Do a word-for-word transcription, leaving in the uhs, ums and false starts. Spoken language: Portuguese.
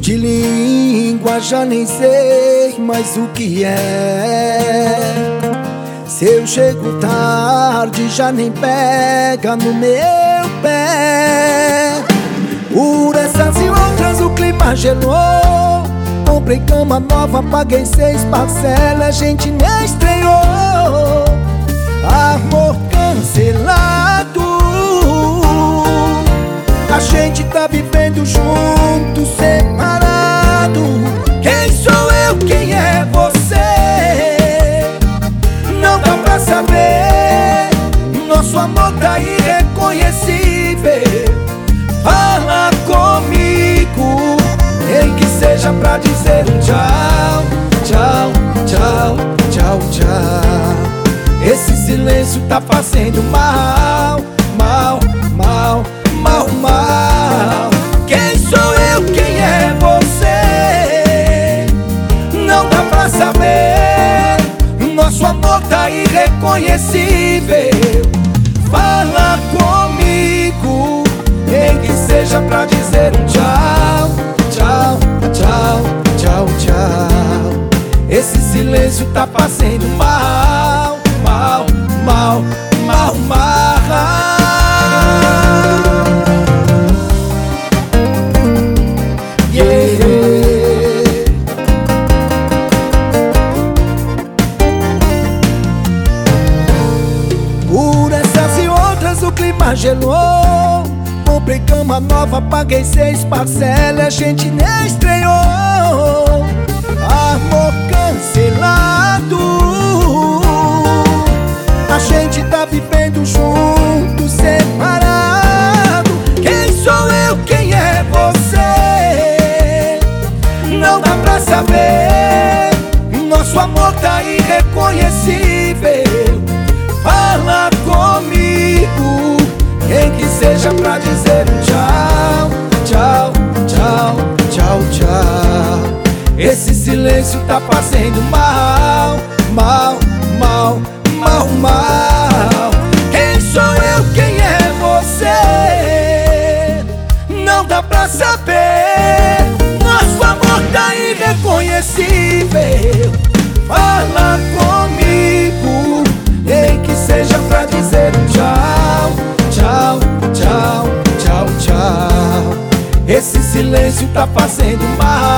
De língua já nem sei mais o que é. Se eu chego tarde já nem pega no meu pé. Por essas e outras o clima gelou. Comprei cama nova, paguei seis parcelas, a gente nem estreou. Amor cancelado. A gente tá vivendo junto, separado. Quem sou eu, quem é você? Não dá pra saber. Nosso amor tá irreconhecível. Fala comigo, nem que seja pra dizer um tchau, tchau, tchau, tchau, tchau. Esse silêncio tá fazendo mal, mal, mal, mal, mal. Quem sou eu, quem é você? Não dá pra saber. Nosso amor tá irreconhecível. Fala comigo, nem que seja pra dizer um tchau, tchau, tchau, tchau, tchau. Esse silêncio tá fazendo mal, mal, mal, mal, mal. Yeah. Por essas e outras o clima gelou. Comprei cama nova, paguei seis parcelas, a gente nem estreou. Amor cancelado. A gente tá vivendo junto, separado. Quem sou eu, quem é você? Não dá pra saber. Nosso amor tá irreconhecível. Fala comigo, nem que seja pra dizer um tchau, tchau, tchau, tchau, tchau. Esse silêncio tá fazendo mal, mal, mal, mal, mal. Quem sou eu, quem é você? Não dá pra saber. Nosso amor tá irreconhecível. Fala comigo, nem que seja pra dizer um tchau, tchau, tchau, tchau, tchau. Esse silêncio tá fazendo mal.